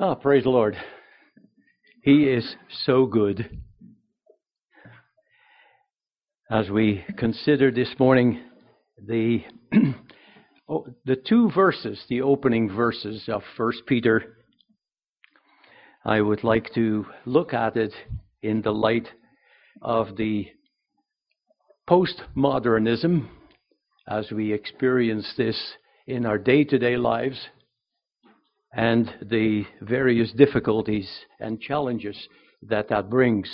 Praise the Lord. He is so good. As we consider this morning the two verses, the opening verses of 1 Peter, I would like to look at it in the light of the postmodernism as we experience this in our day-to-day lives, and the various difficulties and challenges that brings.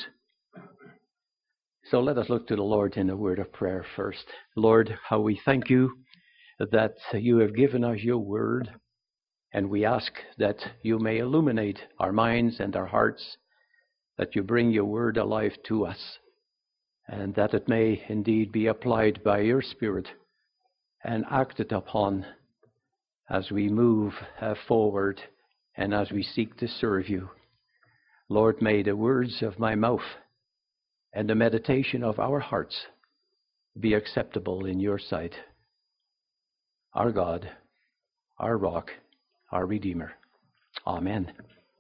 So let us look to the Lord in a word of prayer first. Lord, how we thank you that you have given us your word, and we ask that you may illuminate our minds and our hearts, that you bring your word alive to us, and that it may indeed be applied by your Spirit and acted upon as we move forward and as we seek to serve you. Lord, may the words of my mouth and the meditation of our hearts be acceptable in your sight, our God, our rock, our Redeemer. Amen.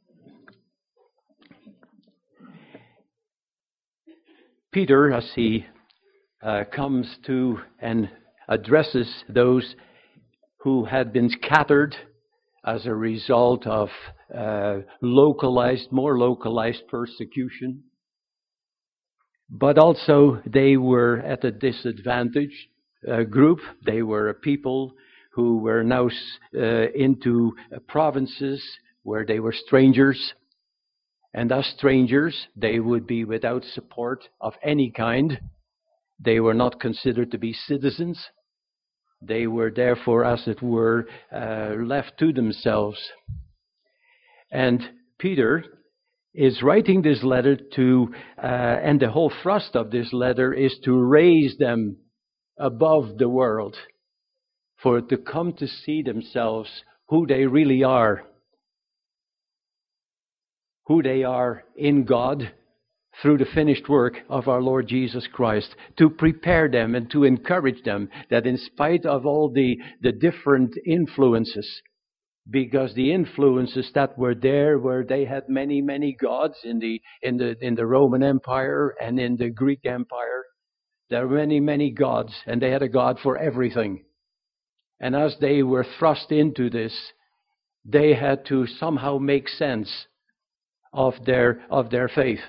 Peter, as he comes to and addresses those who had been scattered as a result of more localized persecution, but also they were at a disadvantaged group. They were a people who were now into provinces where they were strangers, and as strangers they would be without support of any kind. They were not considered to be citizens. They were therefore, as it were, left to themselves. And Peter is writing this letter to, and the whole thrust of this letter is to raise them above the world, for to come to see themselves who they really are, who they are in God, through the finished work of our Lord Jesus Christ, to prepare them and to encourage them that in spite of all the different influences, because the influences that were there, where they had many, many gods in the Roman Empire and in the Greek Empire, there were many, many gods, and they had a God for everything. And as they were thrust into this, they had to somehow make sense of their faith.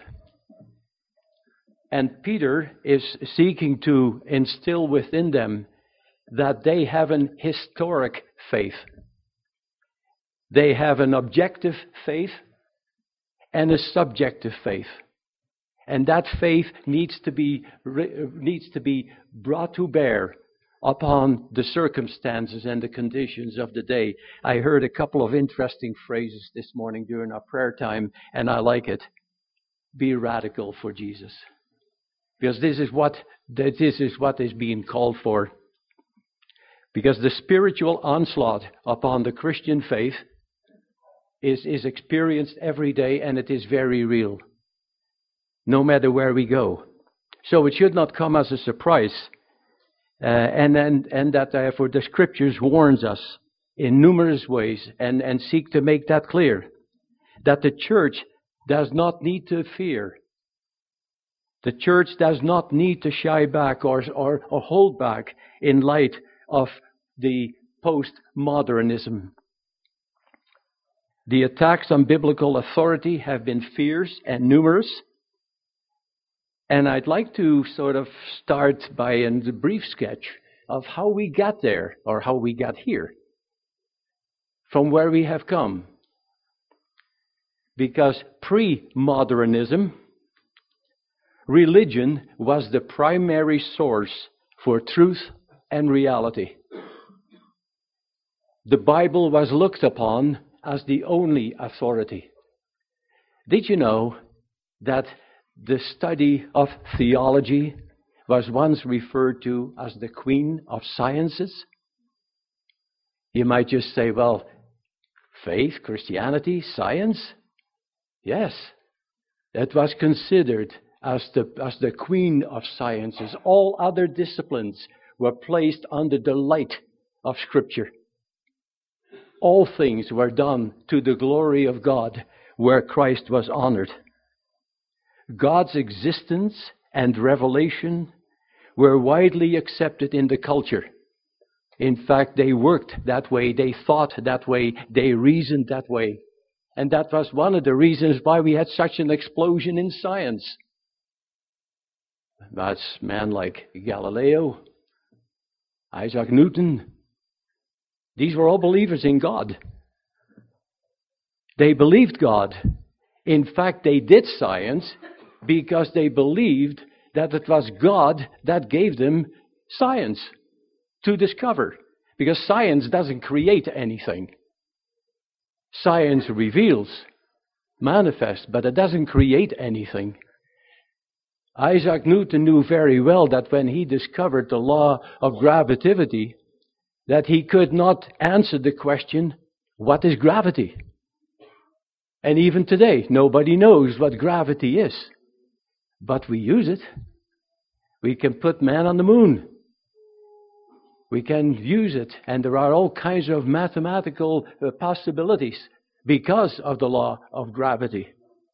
And Peter is seeking to instill within them that they have an historic faith. They have an objective faith and a subjective faith. And that faith needs to be brought to bear upon the circumstances and the conditions of the day. I heard a couple of interesting phrases this morning during our prayer time, and I like it. Be radical for Jesus. Because this is what is being called for. Because the spiritual onslaught upon the Christian faith is experienced every day, and it is very real, no matter where we go. So it should not come as a surprise, and that therefore the Scriptures warns us in numerous ways and seek to make that clear, that the church does not need to fear. The church does not need to shy back or hold back in light of the postmodernism. The attacks on biblical authority have been fierce and numerous. And I'd like to sort of start by a brief sketch of how we got there, or how we got here, from where we have come. Because pre-modernism, religion was the primary source for truth and reality. The Bible was looked upon as the only authority. Did you know that the study of theology was once referred to as the queen of sciences? You might just say, well, faith, Christianity, science? Yes, it was considered as the queen of sciences. All other disciplines were placed under the light of Scripture. all things were done to the glory of God, where Christ was honored. God's existence and revelation were widely accepted in the culture. In fact, they worked that way, they thought that way, they reasoned that way. And that was one of the reasons why we had such an explosion in science. That's men like Galileo, Isaac Newton. These were all believers in God. They believed God. In fact, they did science because they believed that it was God that gave them science to discover. Because science doesn't create anything. Science reveals, manifests, but it doesn't create anything. Isaac Newton knew very well that when he discovered the law of gravity, that he could not answer the question, what is gravity? And even today, nobody knows what gravity is. But we use it. We can put man on the moon. We can use it, and there are all kinds of mathematical possibilities because of the law of gravity.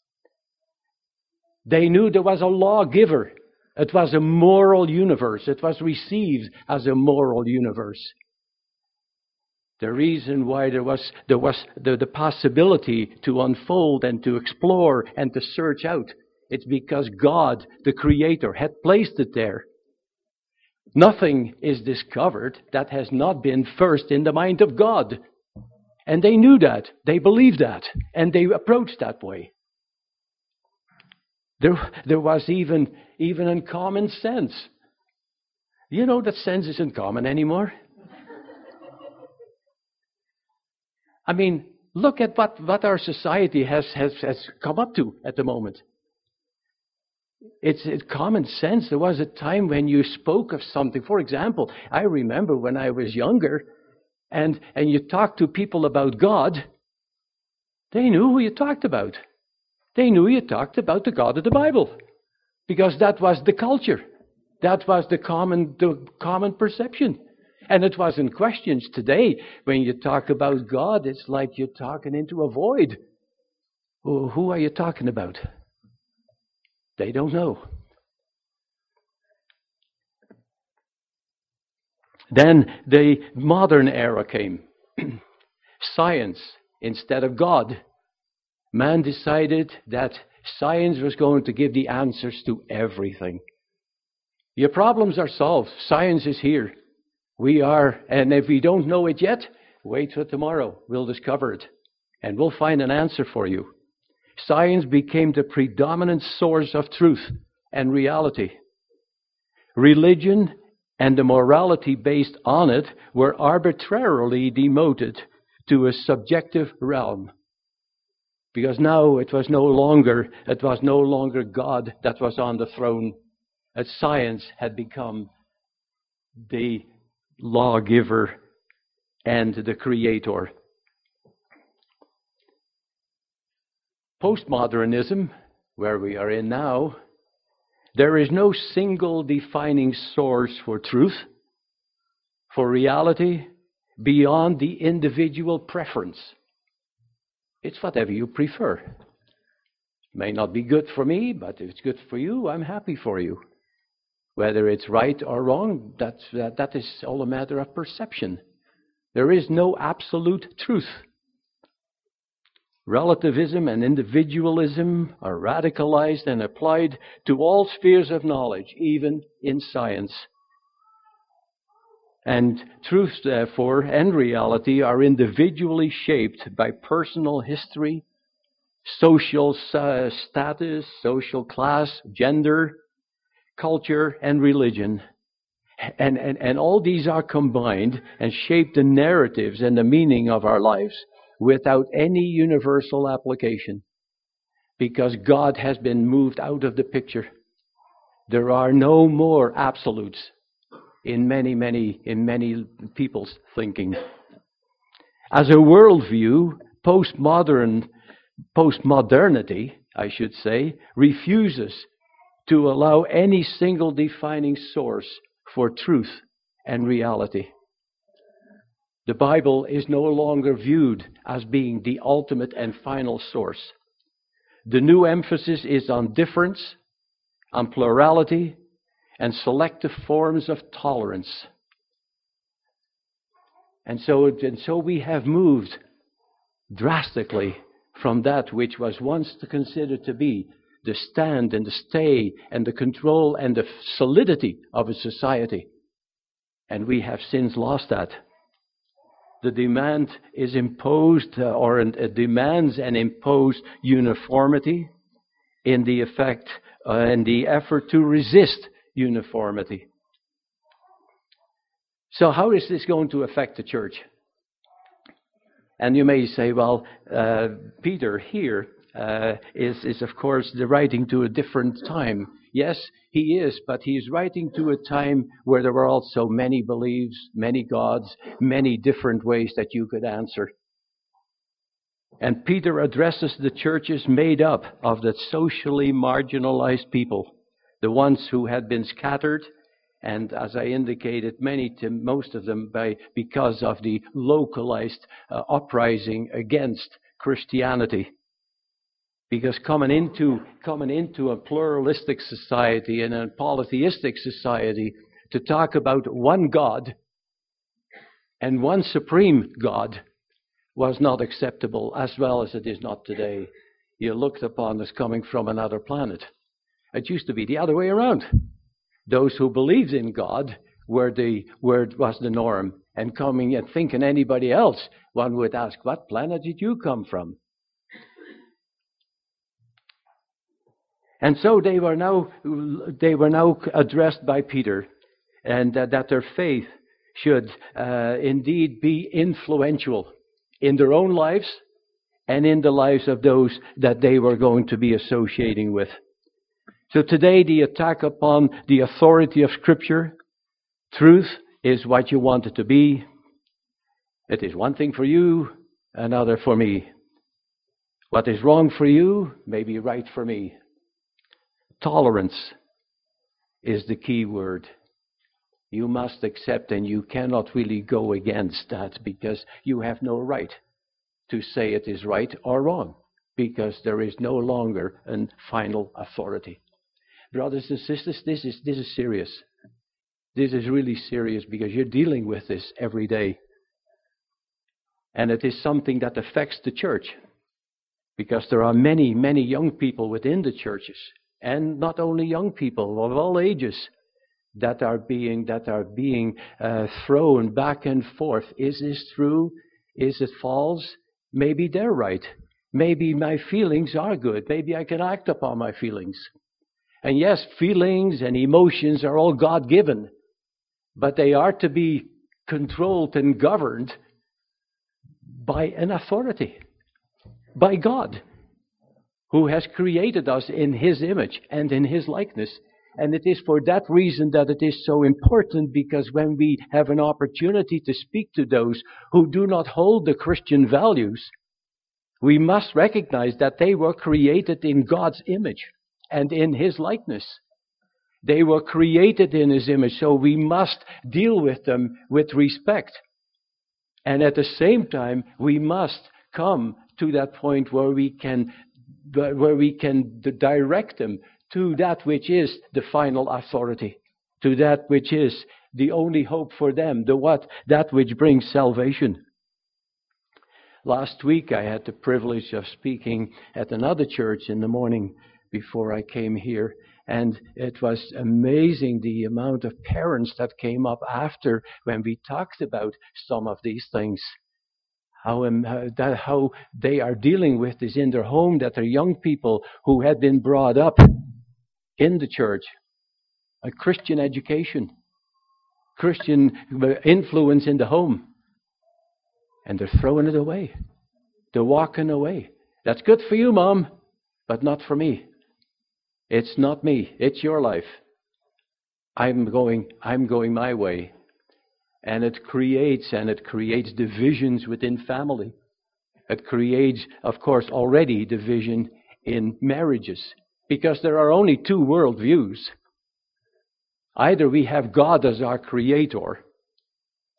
They knew there was a lawgiver. It was a moral universe. It was received as a moral universe. The reason why there was the possibility to unfold and to explore and to search out, it's because God, the Creator, had placed it there. Nothing is discovered that has not been first in the mind of God. And they knew that. They believed that. And they approached that way. There was even in common sense. You know that sense isn't common anymore. I mean, look at what our society has come up to at the moment. It's common sense. There was a time when you spoke of something. For example, I remember when I was younger and you talked to people about God, they knew who you talked about. They knew you talked about the God of the Bible because that was the culture. That was the common perception. And it wasn't questions. Today, when you talk about God, it's like you're talking into a void. Oh, who are you talking about? They don't know. Then the modern era came. Science instead of God. Man decided that science was going to give the answers to everything. Your problems are solved. Science is here. We are, and if we don't know it yet, wait till tomorrow. We'll discover it. And we'll find an answer for you. Science became the predominant source of truth and reality. Religion and the morality based on it were arbitrarily demoted to a subjective realm. Because now it was no longer God that was on the throne. As science had become the lawgiver and the creator. Postmodernism, where we are in now, there is no single defining source for truth, for reality, beyond the individual preference. It's whatever you prefer. It may not be good for me, but if it's good for you, I'm happy for you. Whether it's right or wrong, that is all a matter of perception. There is no absolute truth. Relativism and individualism are radicalized and applied to all spheres of knowledge, even in science. And truth, therefore, and reality are individually shaped by personal history, social status, social class, gender, culture, and religion. And all these are combined and shape the narratives and the meaning of our lives without any universal application. Because God has been moved out of the picture. There are no more absolutes in many people's thinking. As a worldview, postmodernity, I should say, refuses to allow any single defining source for truth and reality. The Bible is no longer viewed as being the ultimate and final source. The new emphasis is on difference, on plurality, and selective forms of tolerance. And so we have moved drastically from that which was once considered to be the stand and the stay and the control and the solidity of a society. And we have since lost that. The demand is imposed, demands and imposed uniformity in the effect and the effort to resist uniformity. So how is this going to affect the church? And you may say, well, Peter here is of course the writing to a different time. Yes, he is, but he's writing to a time where there were also many beliefs, many gods, many different ways that you could answer. And Peter addresses the churches made up of the socially marginalized people, the ones who had been scattered, and as I indicated, most of them because of the localized uprising against Christianity. Because coming into a pluralistic society and a polytheistic society, to talk about one God and one supreme God was not acceptable, as well as it is not today. You're looked upon as coming from another planet. It used to be the other way around. Those who believed in God was the norm, and coming and thinking anybody else, one would ask, what planet did you come from? And so they were now addressed by Peter, and that their faith should indeed be influential in their own lives and in the lives of those that they were going to be associating with. So today, the attack upon the authority of Scripture, truth is what you want it to be. It is one thing for you, another for me. What is wrong for you may be right for me. Tolerance is the key word. You must accept, and you cannot really go against that, because you have no right to say it is right or wrong, because there is no longer a final authority. Brothers and sisters, this is serious. This is really serious, because you're dealing with this every day. And it is something that affects the church, because there are many, many young people within the churches, and not only young people of all ages, that are being thrown back and forth. Is this true? Is it false? Maybe they're right. Maybe my feelings are good. Maybe I can act upon my feelings. And yes, feelings and emotions are all God-given, but they are to be controlled and governed by an authority, by God, who has created us in His image and in His likeness. And it is for that reason that it is so important, because when we have an opportunity to speak to those who do not hold the Christian values, we must recognize that they were created in God's image and in His likeness. They were created in His image, so we must deal with them with respect. And at the same time, we must come to that point where we can direct them to that which is the final authority, to that which is the only hope for them, that which brings salvation. Last week I had the privilege of speaking at another church in the morning before I came here, and it was amazing the amount of parents that came up after when we talked about some of these things. How they are dealing with this in their home, that they're young people who had been brought up in the church, a Christian education, Christian influence in the home, and they're throwing it away. They're walking away. That's good for you, Mom, but not for me. It's not me. It's your life. I'm going my way. And it creates divisions within family. It creates, of course, already division in marriages, because there are only two worldviews. Either we have God as our creator,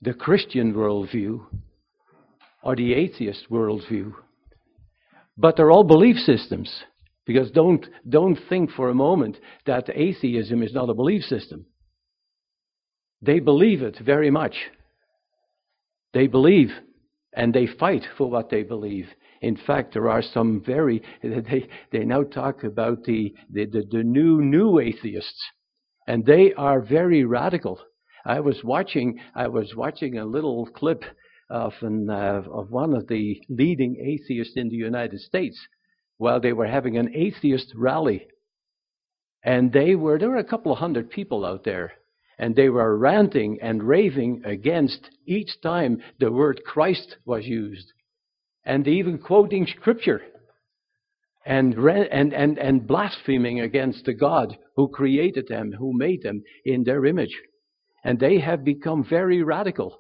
the Christian worldview or the atheist worldview. But they're all belief systems. Because don't think for a moment that atheism is not a belief system. They believe it very much. They believe and they fight for what they believe. In fact, there are some they now talk about the new atheists, and they are very radical. I was watching a little clip of one of the leading atheists in the United States while they were having an atheist rally, and there were a couple of hundred people out there. And they were ranting and raving against each time the word Christ was used. And even quoting scripture. And blaspheming against the God who created them, who made them in their image. And they have become very radical.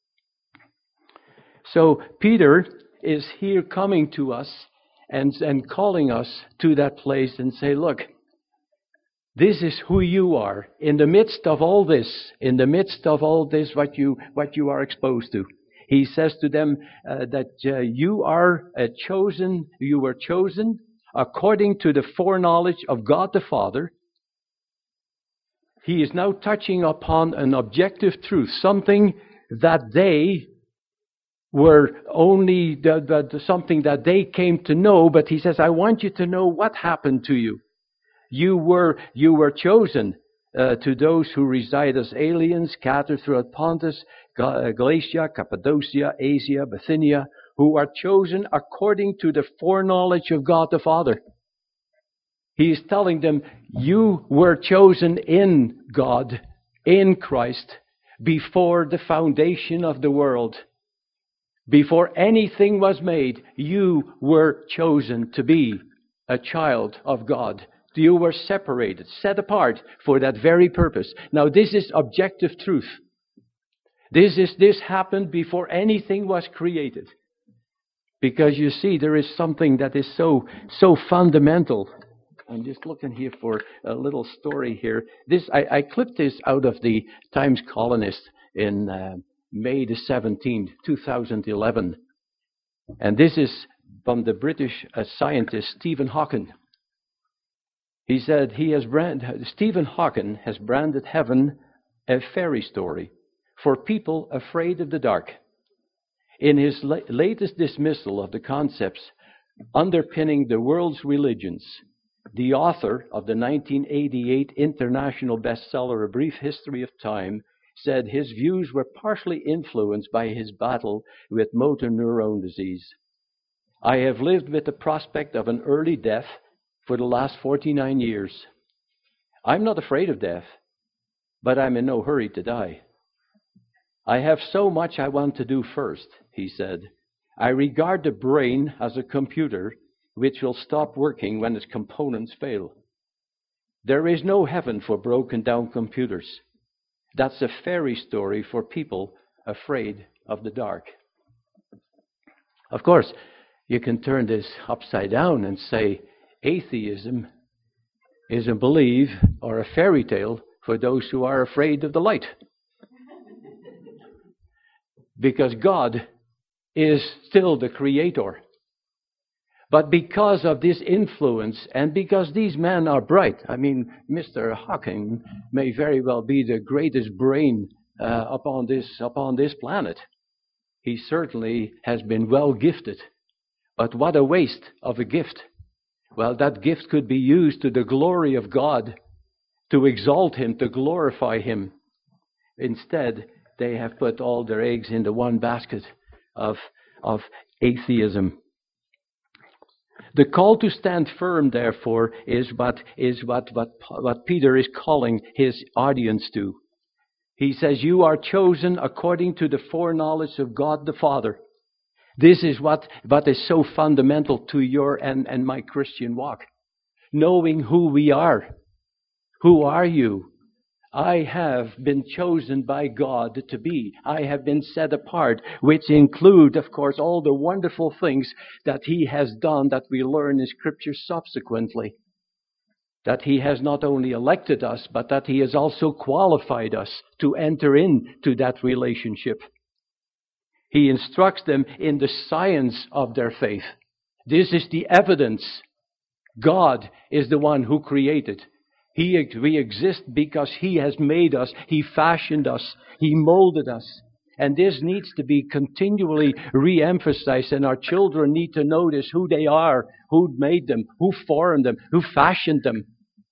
So Peter is here coming to us and calling us to that place and say, look, this is who you are in the midst of all this, what you are exposed to. He says to them that you were chosen according to the foreknowledge of God the Father. He is now touching upon an objective truth, something that they were only something that they came to know. But he says, I want you to know what happened to you. You were chosen to those who reside as aliens, scattered throughout Pontus, Galatia, Cappadocia, Asia, Bithynia, who are chosen according to the foreknowledge of God the Father. He is telling them, you were chosen in God, in Christ, before the foundation of the world. Before anything was made, you were chosen to be a child of God. You were separated, set apart for that very purpose. Now, this is objective truth. This happened before anything was created. Because you see, there is something that is so fundamental. I'm just looking here for a little story here. I clipped this out of the Times Colonist in May the 17th, 2011. And this is from the British scientist Stephen Hawking. He said Stephen Hawking has branded heaven a fairy story for people afraid of the dark. In his latest dismissal of the concepts underpinning the world's religions, the author of the 1988 international bestseller A Brief History of Time said his views were partially influenced by his battle with motor neurone disease. I have lived with the prospect of an early death for the last 49 years. I'm not afraid of death, but I'm in no hurry to die. I have so much I want to do first, he said. I regard the brain as a computer which will stop working when its components fail. There is no heaven for broken down computers. That's a fairy story for people afraid of the dark. Of course, you can turn this upside down and say, atheism is a belief or a fairy tale for those who are afraid of the light. Because God is still the creator. But because of this influence and because these men are bright, I mean, Mr. Hawking may very well be the greatest brain upon this planet. He certainly has been well gifted. But what a waste of a gift. Well, that gift could be used to the glory of God, to exalt Him, to glorify Him. Instead, they have put all their eggs in the one basket of atheism. The call to stand firm, therefore, is what Peter is calling his audience to. He says, you are chosen according to the foreknowledge of God the Father. This is what is so fundamental to your and my Christian walk. Knowing who we are. Who are you? I have been chosen by God to be. I have been set apart, which include, of course, all the wonderful things that He has done that we learn in Scripture subsequently. That He has not only elected us, but that He has also qualified us to enter into that relationship. He instructs them in the science of their faith. This is the evidence. God is the one who created. We exist because He has made us. He fashioned us. He molded us. And this needs to be continually re-emphasized. And our children need to notice who they are, who made them, who formed them, who fashioned them.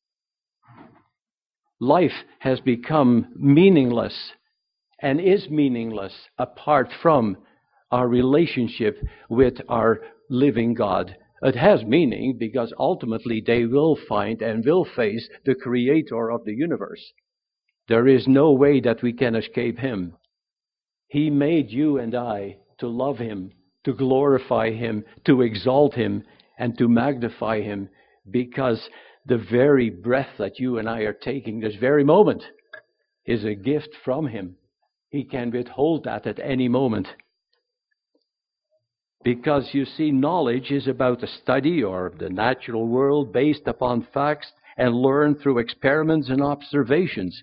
Life has become meaningless and is meaningless apart from our relationship with our living God. It has meaning because ultimately they will find and will face the Creator of the universe. There is no way that we can escape Him. He made you and I to love Him, to glorify Him, to exalt Him, and to magnify Him, because the very breath that you and I are taking this very moment is a gift from Him. He can withhold that at any moment. Because you see, knowledge is about a study or the natural world based upon facts and learned through experiments and observations.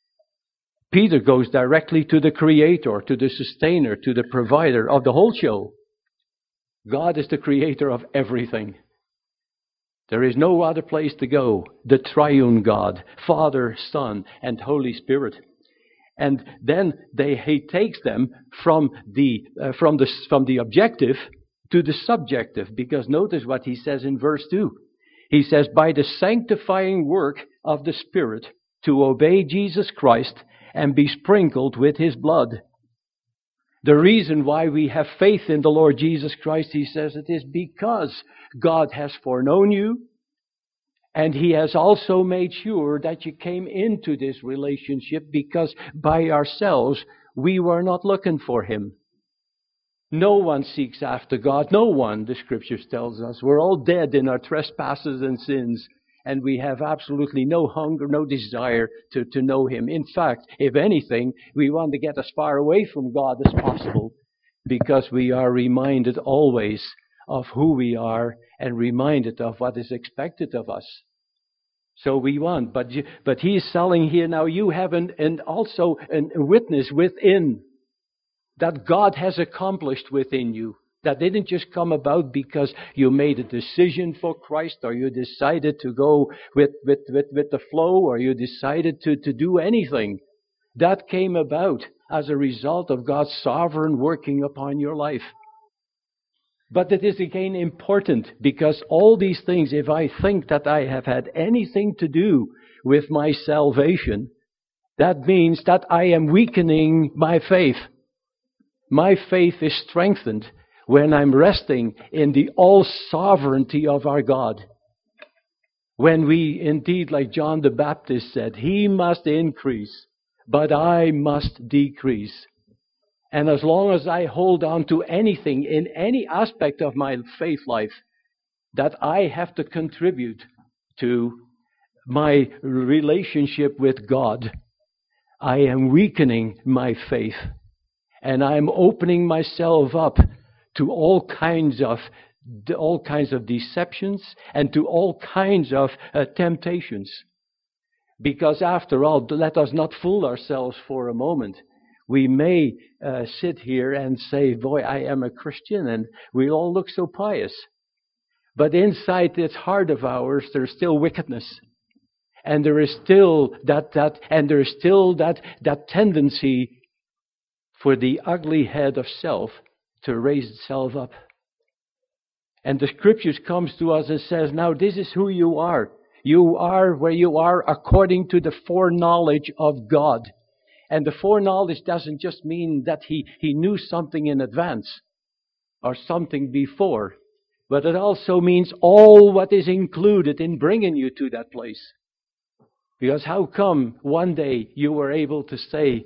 Peter goes directly to the Creator, to the Sustainer, to the Provider of the whole show. God is the Creator of everything. There is no other place to go. The triune God, Father, Son, and Holy Spirit. And then he takes them from the objective to the subjective. Because notice what he says in verse 2. He says, by the sanctifying work of the Spirit, to obey Jesus Christ and be sprinkled with His blood. The reason why we have faith in the Lord Jesus Christ, he says, it is because God has foreknown you. And He has also made sure that you came into this relationship, because by ourselves we were not looking for Him. No one seeks after God. No one, the Scriptures tells us. We're all dead in our trespasses and sins. And we have absolutely no hunger, no desire to know Him. In fact, if anything, we want to get as far away from God as possible, because we are reminded always of who we are and reminded of what is expected of us. So we want, but He is selling here now. You have also a witness within that God has accomplished within you. That didn't just come about because you made a decision for Christ, or you decided to go with the flow, or you decided to do anything. That came about as a result of God's sovereign working upon your life. But it is again important, because all these things, if I think that I have had anything to do with my salvation, that means that I am weakening my faith. My faith is strengthened when I'm resting in the all-sovereignty of our God. When we indeed, like John the Baptist said, He must increase, but I must decrease. And as long as I hold on to anything in any aspect of my faith life that I have to contribute to my relationship with God, I am weakening my faith. And I am opening myself up to all kinds of deceptions and to all kinds of temptations. Because after all, let us not fool ourselves for a moment. We may sit here and say, boy, I am a Christian, and we all look so pious. But inside this heart of ours, there's still wickedness. And there is still that tendency for the ugly head of self to raise itself up. And the Scriptures comes to us and says, now this is who you are. You are where you are according to the foreknowledge of God. And the foreknowledge doesn't just mean that he knew something in advance or something before, but it also means all what is included in bringing you to that place. Because how come one day you were able to say,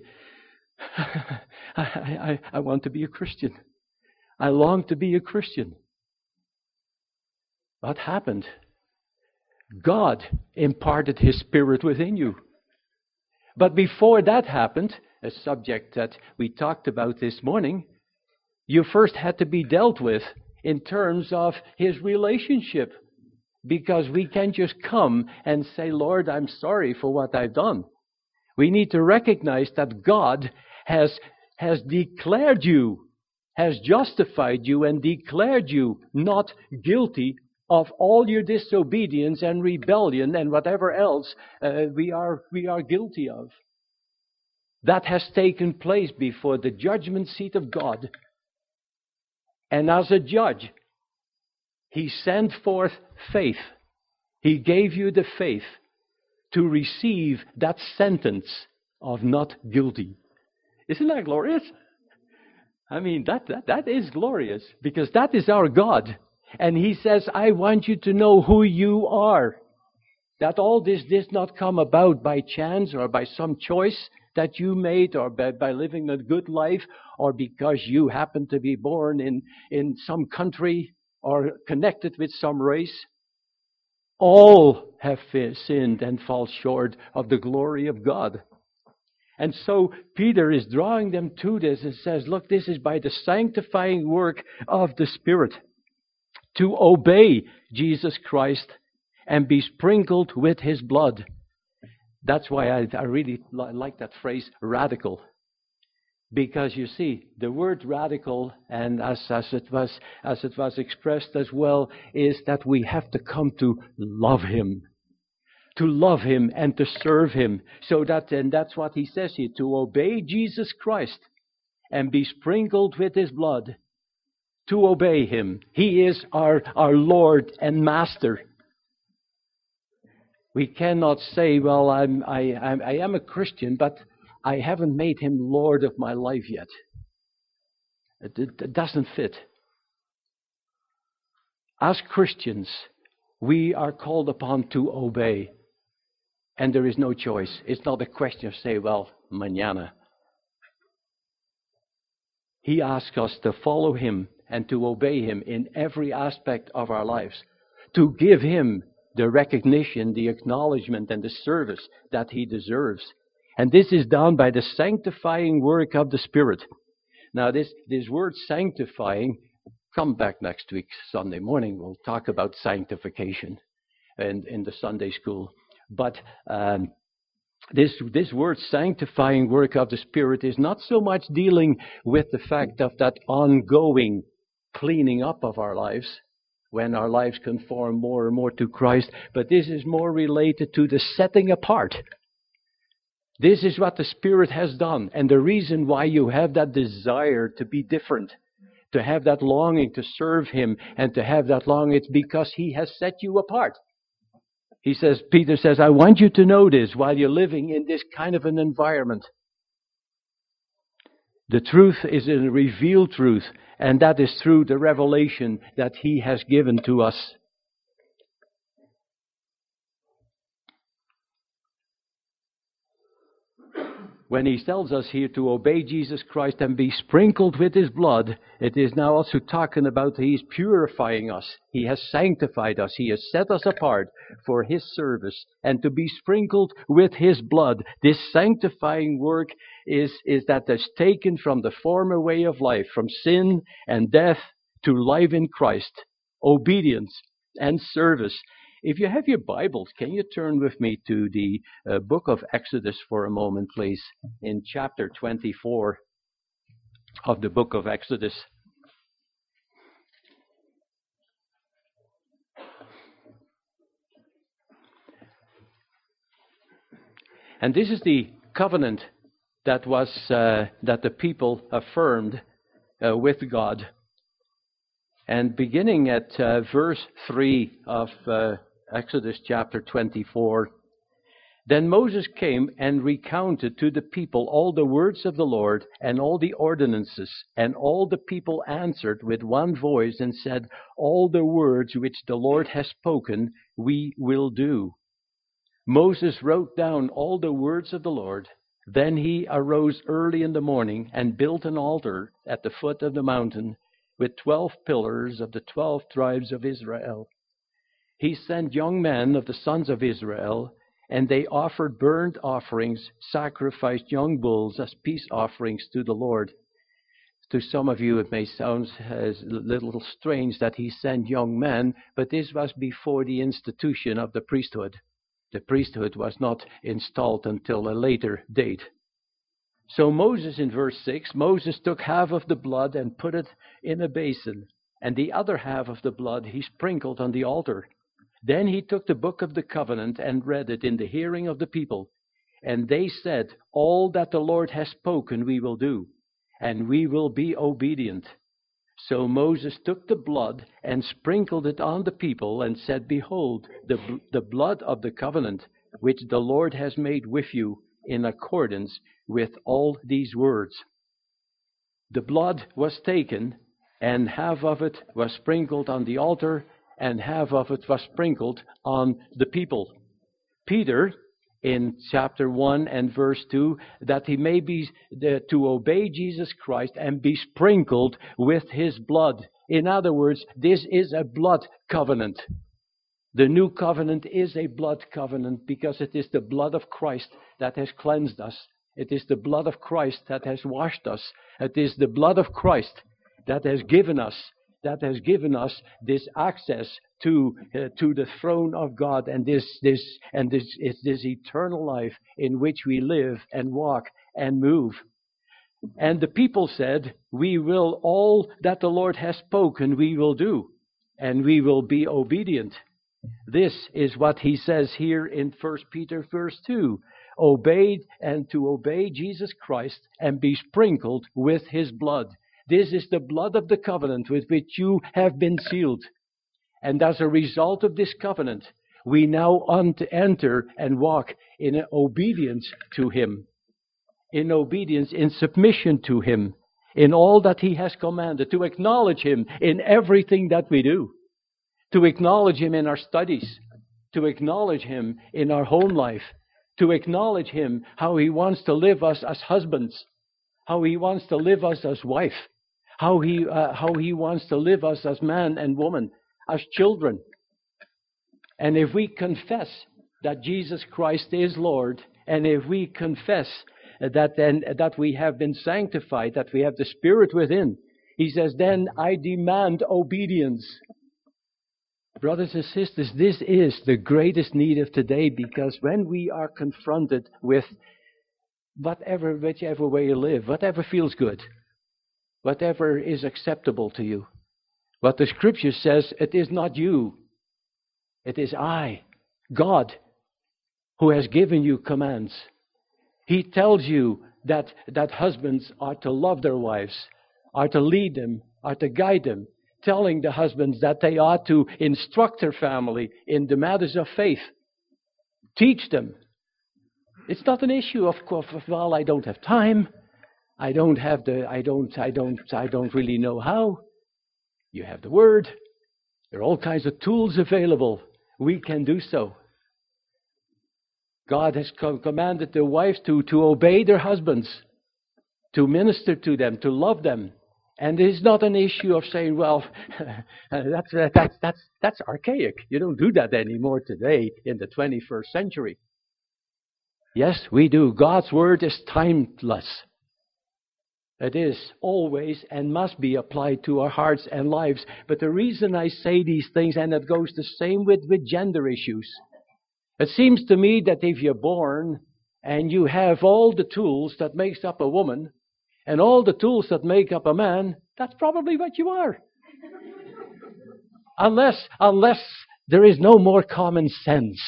I want to be a Christian. I long to be a Christian. What happened? God imparted His Spirit within you. But before that happened, a subject that we talked about this morning, you first had to be dealt with in terms of His relationship. Because we can't just come and say, Lord, I'm sorry for what I've done. We need to recognize that God has declared you has justified you and declared you not guilty of all your disobedience and rebellion and whatever else we are guilty of. That has taken place before the judgment seat of God. And as a judge, He sent forth faith. He gave you the faith to receive that sentence of not guilty. Isn't that glorious? I mean, that is glorious, because that is our God. And He says, I want you to know who you are. That all this did not come about by chance or by some choice that you made, or by living a good life, or because you happen to be born in some country or connected with some race. All have sinned and fall short of the glory of God. And so Peter is drawing them to this and says, look, this is by the sanctifying work of the Spirit, to obey Jesus Christ and be sprinkled with His blood. That's why I really like that phrase, radical. Because you see, the word radical, and as it was expressed as well, is that we have to come to love Him. To love Him and to serve Him. And that's what he says here, to obey Jesus Christ and be sprinkled with His blood. To obey Him. He is our Lord and Master. We cannot say, well, I am a Christian, but I haven't made Him Lord of my life yet. It doesn't fit. As Christians, we are called upon to obey. And there is no choice. It's not a question of say, well, mañana. He asks us to follow Him and to obey Him in every aspect of our lives. To give Him the recognition, the acknowledgement, and the service that He deserves. And this is done by the sanctifying work of the Spirit. Now, this word sanctifying, come back next week, Sunday morning. We'll talk about sanctification in the Sunday school. But this word sanctifying work of the Spirit is not so much dealing with the fact of that ongoing cleaning up of our lives, when our lives conform more and more to Christ, but this is more related to the setting apart. This is what the Spirit has done, and the reason why you have that desire to be different, to have that longing to serve Him, and to have that longing, it's because He has set you apart. Peter says, I want you to know this while you're living in this kind of an environment. The truth is a revealed truth, and that is through the revelation that He has given to us. When He tells us here to obey Jesus Christ and be sprinkled with His blood, it is now also talking about He is purifying us. He has sanctified us. He has set us apart for His service. And to be sprinkled with His blood, this sanctifying work is that that's taken from the former way of life, from sin and death to life in Christ, obedience and service. If you have your Bibles, can you turn with me to the book of Exodus for a moment, please, in chapter 24 of the book of Exodus. And this is the covenant that the people affirmed with God. And beginning at verse 3 of Exodus chapter 24, then Moses came and recounted to the people all the words of the Lord and all the ordinances, and all the people answered with one voice and said, all the words which the Lord has spoken, we will do. Moses wrote down all the words of the Lord. Then he arose early in the morning and built an altar at the foot of the mountain with 12 pillars of the 12 tribes of Israel. He sent young men of the sons of Israel, and they offered burnt offerings, sacrificed young bulls as peace offerings to the Lord. To some of you it may sound a little strange that he sent young men, but this was before the institution of the priesthood. The priesthood was not installed until a later date. So Moses, in verse 6, Moses took half of the blood and put it in a basin, and the other half of the blood he sprinkled on the altar. Then he took the book of the covenant and read it in the hearing of the people. And they said, "All that the Lord has spoken we will do, and we will be obedient." So Moses took the blood and sprinkled it on the people and said, "Behold, the blood of the covenant, which the Lord has made with you in accordance with all these words." The blood was taken, and half of it was sprinkled on the altar, and half of it was sprinkled on the people. Peter, in chapter 1 and verse 2, that he may be to obey Jesus Christ and be sprinkled with his blood. In other words, this is a blood covenant. The new covenant is a blood covenant because it is the blood of Christ that has cleansed us. It is the blood of Christ that has washed us. It is the blood of Christ that has given us this access to the throne of God, and this eternal life in which we live and walk and move. And the people said, "We will all that the Lord has spoken, we will do, and we will be obedient." This is what he says here in 1 Peter verse 2. Obeyed, and to obey Jesus Christ and be sprinkled with his blood. This is the blood of the covenant with which you have been sealed. And as a result of this covenant, we now enter and walk in obedience to him. In obedience, in submission to him, in all that he has commanded, to acknowledge him in everything that we do. To acknowledge him in our studies, to acknowledge him in our home life, to acknowledge him how he wants to live us as husbands, how he wants to live us as wife, how he wants to live us as man and woman, as children. And if we confess that Jesus Christ is Lord, and if we confess that we have been sanctified, that we have the Spirit within, he says, then I demand obedience. Brothers and sisters, this is the greatest need of today, because when we are confronted with whichever way you live, whatever feels good, whatever is acceptable to you, what the Scripture says, it is not you, it is I, God, who has given you commands. He tells you that husbands are to love their wives, are to lead them, are to guide them, telling the husbands that they ought to instruct their family in the matters of faith. Teach them. It's not an issue of well, I don't have time. I don't really know how. You have the Word. There are all kinds of tools available. We can do so. God has commanded the wives to obey their husbands, to minister to them, to love them. And it's not an issue of saying, well, that's archaic. You don't do that anymore today in the 21st century. Yes, we do. God's Word is timeless. It is always and must be applied to our hearts and lives. But the reason I say these things, and it goes the same with gender issues. It seems to me that if you're born and you have all the tools that makes up a woman and all the tools that make up a man, that's probably what you are. Unless there is no more common sense.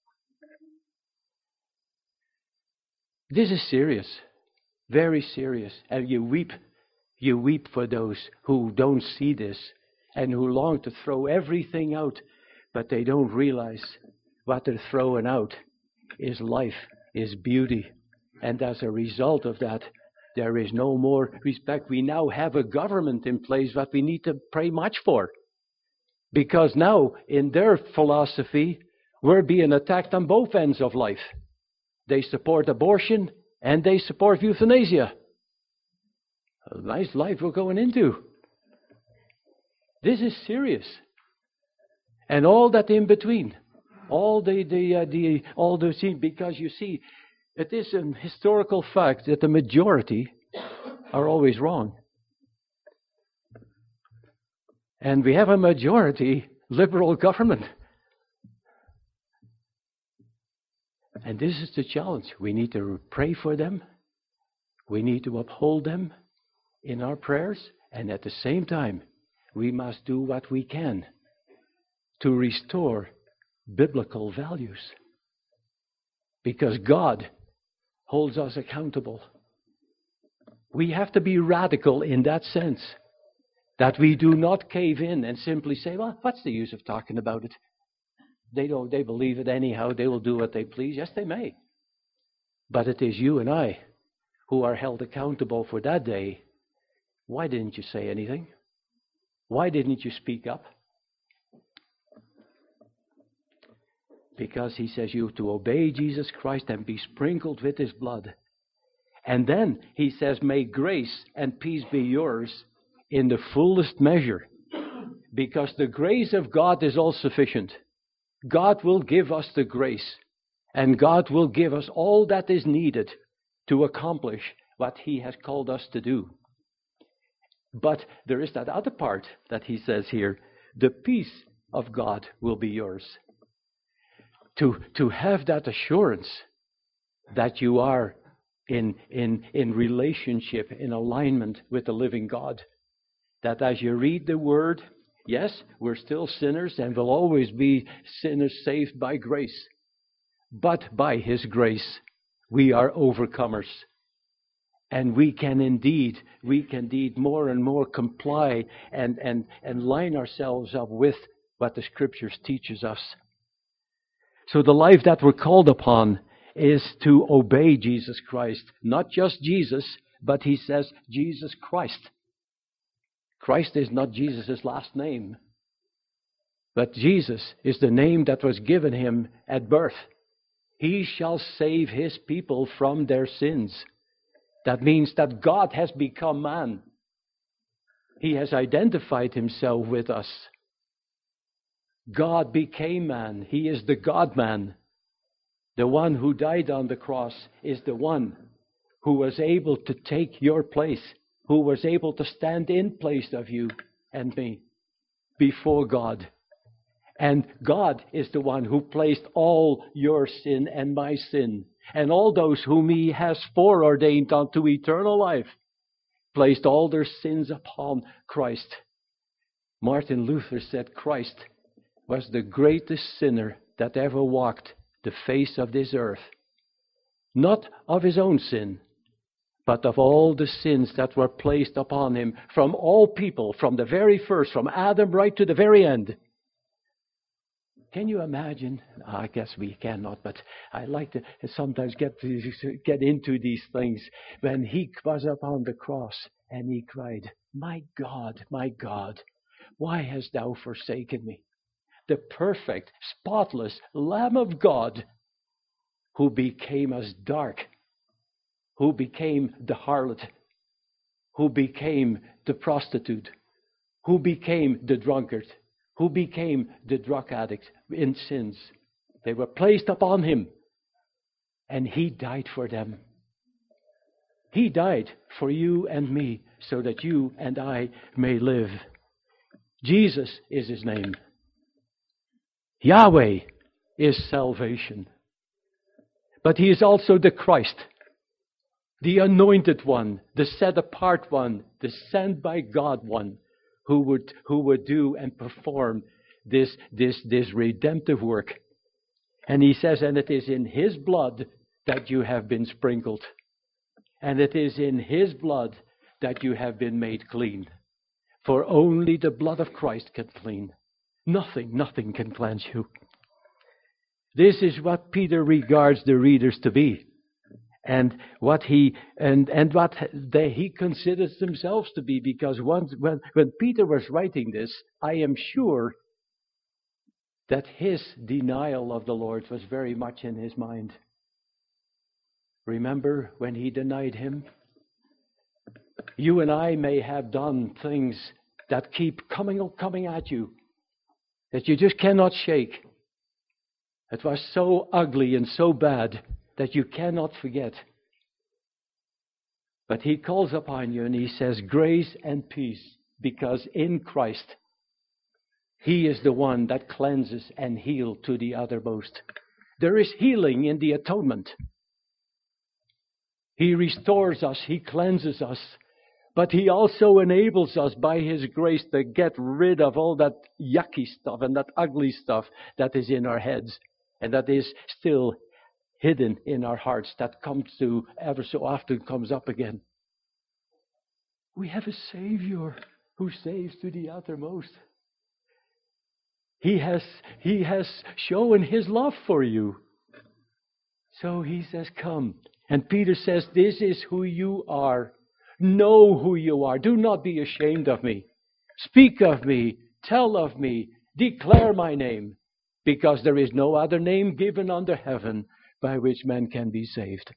This is serious. Very serious. And you weep for those who don't see this and who long to throw everything out, but they don't realize what they're throwing out is life, is beauty. And as a result of that, there is no more respect. We now have a government in place that we need to pray much for. Because now, in their philosophy, we're being attacked on both ends of life. They support abortion and they support euthanasia. A nice life we're going into. This is serious. And all that in between. Because you see, it is a historical fact that the majority are always wrong. And we have a majority liberal government. And this is the challenge. We need to pray for them. We need to uphold them in our prayers, and at the same time, we must do what we can to restore biblical values. Because God holds us accountable. We have to be radical in that sense, that we do not cave in and simply say, well, what's the use of talking about it? They believe it anyhow, they will do what they please. Yes, they may. But it is you and I who are held accountable for that day. Why didn't you say anything? Why didn't you speak up? Because he says you have to obey Jesus Christ and be sprinkled with his blood. And then he says, may grace and peace be yours in the fullest measure. Because the grace of God is all sufficient. God will give us the grace. And God will give us all that is needed to accomplish what he has called us to do. But there is that other part that he says here. The peace of God will be yours. To have that assurance that you are in relationship, in alignment with the living God. That as you read the Word, yes, we're still sinners and will always be sinners saved by grace. But by his grace, we are overcomers. And we can indeed more and more comply and line ourselves up with what the Scriptures teaches us. So the life that we're called upon is to obey Jesus Christ. Not just Jesus, but he says Jesus Christ. Christ is not Jesus' last name. But Jesus is the name that was given him at birth. He shall save his people from their sins. That means that God has become man. He has identified himself with us. God became man. He is the God-man. The one who died on the cross is the one who was able to take your place, who was able to stand in place of you and me before God. And God is the one who placed all your sin and my sin, and all those whom he has foreordained unto eternal life, placed all their sins upon Christ. Martin Luther said Christ was the greatest sinner that ever walked the face of this earth. Not of his own sin, but of all the sins that were placed upon him from all people, from the very first, from Adam right to the very end. Can you imagine? I guess we cannot, but I like to sometimes get into these things. When he was up on the cross and he cried, my God, why hast thou forsaken me? The perfect, spotless Lamb of God who became as dark, who became the harlot, who became the prostitute, who became the drunkard, who became the drug addict in sins. They were placed upon him, and he died for them. He died for you and me so that you and I may live. Jesus is his name. Yahweh is salvation. But he is also the Christ, the anointed one, the set apart one, the sent by God one, who would do and perform this redemptive work. And he says, and it is in his blood that you have been sprinkled. And it is in his blood that you have been made clean. For only the blood of Christ can clean. Nothing can cleanse you. This is what Peter regards the readers to be. And what he considers themselves to be, because when Peter was writing this, I am sure that his denial of the Lord was very much in his mind. Remember when he denied him? You and I may have done things that keep coming at you, that you just cannot shake. It was so ugly and so bad that you cannot forget. But he calls upon you and he says, grace and peace, because in Christ, he is the one that cleanses and heals to the uttermost. There is healing in the atonement. He restores us. He cleanses us. But He also enables us by His grace to get rid of all that yucky stuff and that ugly stuff that is in our heads and that is still hidden in our hearts, that comes to ever so often comes up again. We have a Savior who saves to the uttermost. He has shown His love for you. So He says, come. And Peter says, this is who you are. Know who you are. Do not be ashamed of me. Speak of me. Tell of me. Declare my name. Because there is no other name given under heaven by which man can be saved.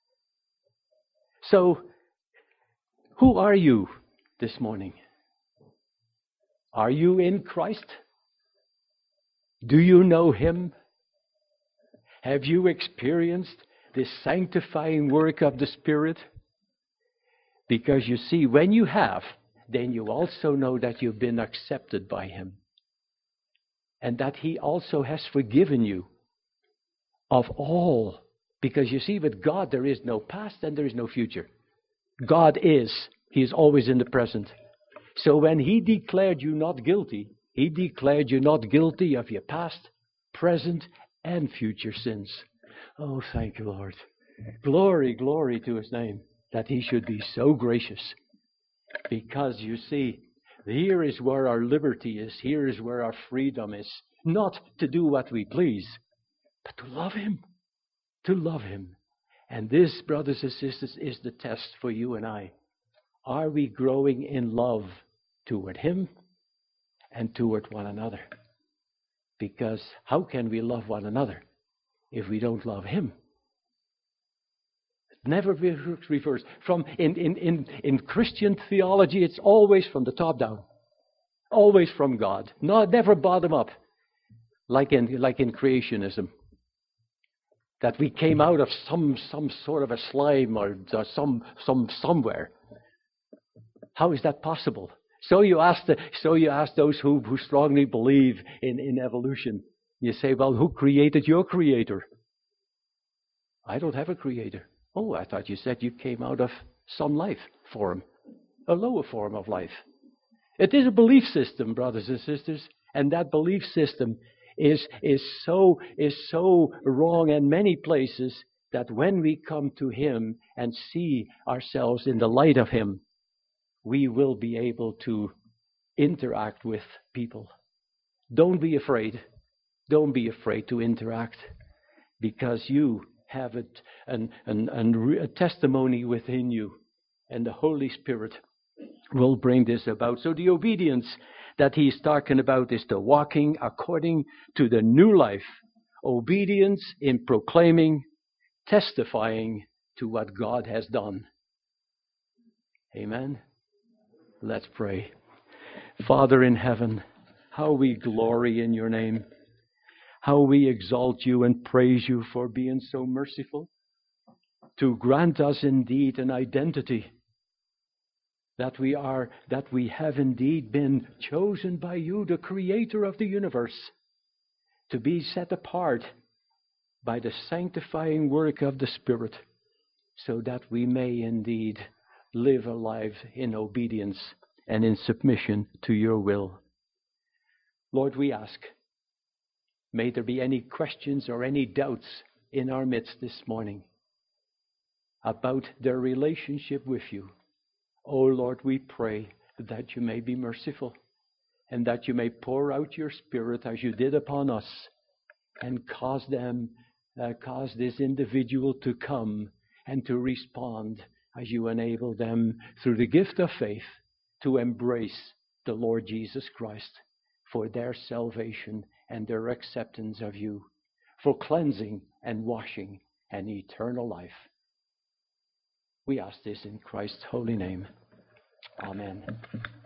So, who are you this morning? Are you in Christ? Do you know Him? Have you experienced this sanctifying work of the Spirit? Because you see, when you have, then you also know that you've been accepted by Him. And that He also has forgiven you of all. Because you see, with God there is no past and there is no future. God is. He is always in the present. So when He declared you not guilty, He declared you not guilty of your past, present, and future sins. Oh, thank you, Lord. Glory, glory to His name, that He should be so gracious. Because you see, here is where our liberty is. Here is where our freedom is. Not to do what we please, but to love Him. To love Him. And this, brothers and sisters, is the test for you and I. Are we growing in love toward Him and toward one another? Because how can we love one another if we don't love Him? It never reverse. In Christian theology, it's always from the top down. Always from God. Never bottom up. Like in creationism. That we came out of some sort of a slime or somewhere. How is that possible? So you ask those who strongly believe in evolution. You say, well, who created your creator? I don't have a creator. Oh, I thought you said you came out of some life form, a lower form of life. It is a belief system, brothers and sisters, and that belief system is so wrong in many places that when we come to Him and see ourselves in the light of Him, we will be able to interact with people. Don't be afraid. Don't be afraid to interact, because you have a testimony within you, and the Holy Spirit will bring this about. So the obedience that He's talking about is the walking according to the new life. Obedience in proclaiming, testifying to what God has done. Amen. Let's pray. Father in heaven, how we glory in your name. How we exalt you and praise you for being so merciful. To grant us indeed an identity. That we have indeed been chosen by you, the creator of the universe. To be set apart by the sanctifying work of the Spirit. So that we may indeed live a life in obedience and in submission to your will. Lord, we ask, may there be any questions or any doubts in our midst this morning about their relationship with you. Oh Lord, we pray that you may be merciful and that you may pour out your Spirit as you did upon us and cause this individual to come and to respond as you enable them through the gift of faith to embrace the Lord Jesus Christ for their salvation and their acceptance of you, for cleansing and washing and eternal life. We ask this in Christ's holy name. Amen.